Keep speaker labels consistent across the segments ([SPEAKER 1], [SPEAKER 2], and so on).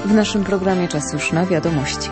[SPEAKER 1] W naszym programie czas już na wiadomości.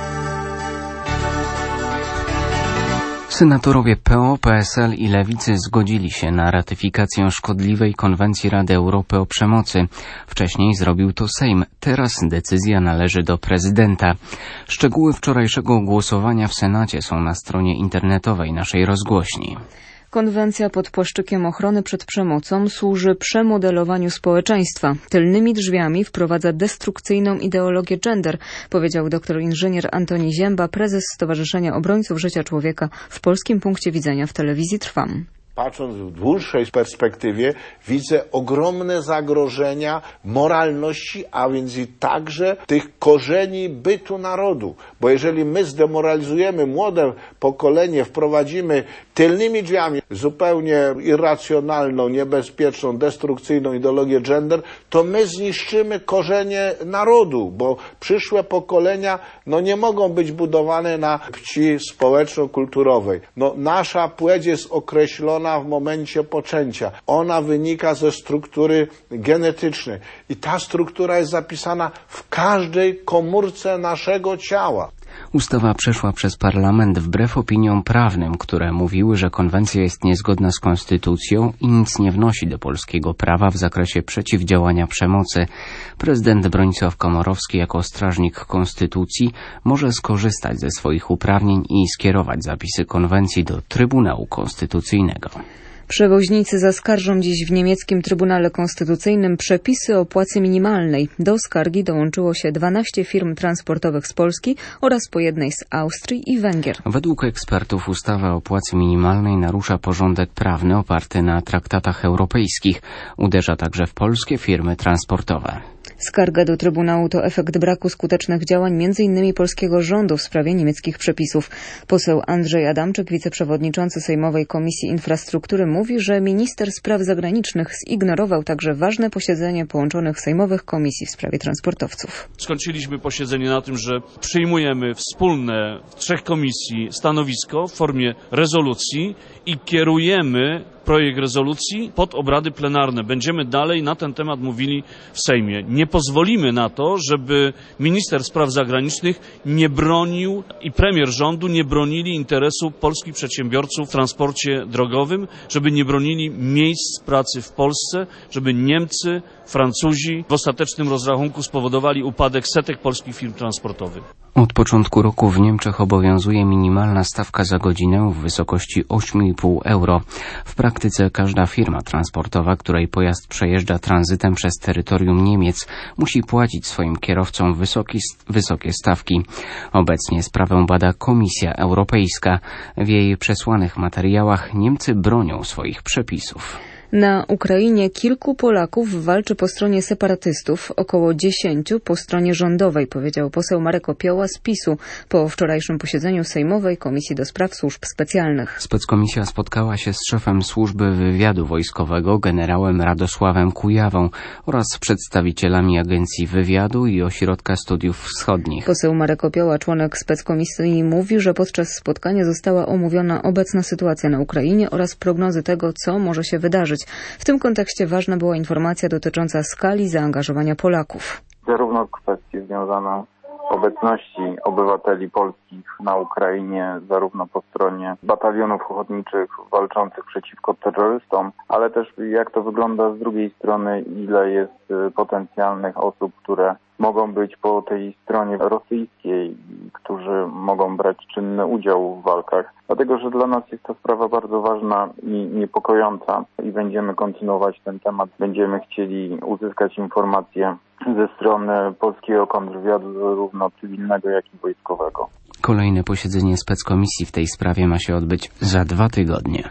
[SPEAKER 2] Senatorowie PO, PSL i Lewicy zgodzili się na ratyfikację szkodliwej konwencji Rady Europy o przemocy. Wcześniej zrobił to Sejm, teraz decyzja należy do prezydenta. Szczegóły wczorajszego głosowania w Senacie są na stronie internetowej naszej rozgłośni.
[SPEAKER 1] Konwencja pod płaszczykiem ochrony przed przemocą służy przemodelowaniu społeczeństwa. Tylnymi drzwiami wprowadza destrukcyjną ideologię gender, powiedział doktor inżynier Antoni Zięba, prezes Stowarzyszenia Obrońców Życia Człowieka w Polskim Punkcie Widzenia w telewizji Trwam.
[SPEAKER 3] Patrząc w dłuższej perspektywie, widzę ogromne zagrożenia moralności, a więc i także tych korzeni bytu narodu. Bo jeżeli my zdemoralizujemy młode pokolenie, wprowadzimy tylnymi drzwiami zupełnie irracjonalną, niebezpieczną, destrukcyjną ideologię gender, to my zniszczymy korzenie narodu, bo przyszłe pokolenia nie mogą być budowane na płci społeczno-kulturowej. Nasza płeć jest określona w momencie poczęcia. Ona wynika ze struktury genetycznej i ta struktura jest zapisana w każdej komórce naszego ciała.
[SPEAKER 2] Ustawa przeszła przez parlament wbrew opiniom prawnym, które mówiły, że konwencja jest niezgodna z konstytucją i nic nie wnosi do polskiego prawa w zakresie przeciwdziałania przemocy. Prezydent Bronisław Komorowski jako strażnik konstytucji może skorzystać ze swoich uprawnień i skierować zapisy konwencji do Trybunału Konstytucyjnego.
[SPEAKER 1] Przewoźnicy zaskarżą dziś w niemieckim Trybunale Konstytucyjnym przepisy o płacy minimalnej. Do skargi dołączyło się 12 firm transportowych z Polski oraz po jednej z Austrii i Węgier.
[SPEAKER 2] Według ekspertów ustawa o płacy minimalnej narusza porządek prawny oparty na traktatach europejskich. Uderza także w polskie firmy transportowe.
[SPEAKER 1] Skarga do Trybunału to efekt braku skutecznych działań m.in. polskiego rządu w sprawie niemieckich przepisów. Poseł Andrzej Adamczyk, wiceprzewodniczący Sejmowej Komisji Infrastruktury, mówi, że minister spraw zagranicznych zignorował także ważne posiedzenie połączonych sejmowych komisji w sprawie transportowców.
[SPEAKER 4] Skończyliśmy posiedzenie na tym, że przyjmujemy wspólne w 3 komisji stanowisko w formie rezolucji i kierujemy projekt rezolucji pod obrady plenarne. Będziemy dalej na ten temat mówili w Sejmie. Nie pozwolimy na to, żeby minister spraw zagranicznych nie bronił i premier rządu nie bronili interesu polskich przedsiębiorców w transporcie drogowym, żeby nie bronili miejsc pracy w Polsce, żeby Niemcy, Francuzi w ostatecznym rozrachunku spowodowali upadek setek polskich firm transportowych.
[SPEAKER 2] Od początku roku w Niemczech obowiązuje minimalna stawka za godzinę w wysokości 8,5 euro. W praktyce każda firma transportowa, której pojazd przejeżdża tranzytem przez terytorium Niemiec, musi płacić swoim kierowcom wysokie stawki. Obecnie sprawę bada Komisja Europejska. W jej przesłanych materiałach Niemcy bronią swoich przepisów.
[SPEAKER 1] Na Ukrainie kilku Polaków walczy po stronie separatystów, około 10 po stronie rządowej, powiedział poseł Marek Opioła z PiS-u po wczorajszym posiedzeniu Sejmowej Komisji do Spraw Służb Specjalnych.
[SPEAKER 2] Speckomisja spotkała się z szefem Służby Wywiadu Wojskowego generałem Radosławem Kujawą oraz przedstawicielami Agencji Wywiadu i Ośrodka Studiów Wschodnich.
[SPEAKER 1] Poseł Marek Opioła, członek speckomisji, mówi, że podczas spotkania została omówiona obecna sytuacja na Ukrainie oraz prognozy tego, co może się wydarzyć. W tym kontekście ważna była informacja dotycząca skali zaangażowania Polaków.
[SPEAKER 5] Zarówno kwestie związane z obecności obywateli polskich na Ukrainie, zarówno po stronie batalionów ochotniczych walczących przeciwko terrorystom, ale też jak to wygląda z drugiej strony, ile jest potencjalnych osób, które mogą być po tej stronie rosyjskiej, którzy mogą brać czynny udział w walkach. Dlatego, że dla nas jest to sprawa bardzo ważna i niepokojąca i będziemy kontynuować ten temat. Będziemy chcieli uzyskać informacje ze strony polskiego kontrwywiadu, zarówno cywilnego, jak i wojskowego.
[SPEAKER 2] Kolejne posiedzenie speckomisji w tej sprawie ma się odbyć za 2 tygodnie.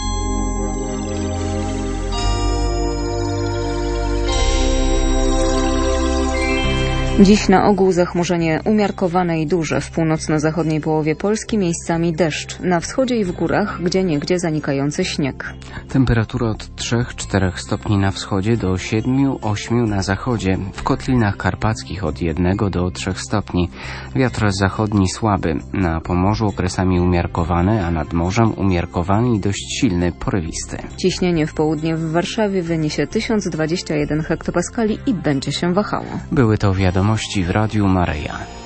[SPEAKER 1] Dziś na ogół zachmurzenie umiarkowane i duże. W północno-zachodniej połowie Polski miejscami deszcz. Na wschodzie i w górach gdzieniegdzie zanikający śnieg.
[SPEAKER 2] Temperatura od 3-4 stopni na wschodzie do 7-8 na zachodzie. W kotlinach karpackich od 1 do 3 stopni. Wiatr zachodni słaby. Na Pomorzu okresami umiarkowany, a nad morzem umiarkowany i dość silny, porywisty.
[SPEAKER 1] Ciśnienie w południe w Warszawie wyniesie 1021 hektopaskali i będzie się wahało.
[SPEAKER 2] Były to wiadomości Wiadomości w Radiu Maryja.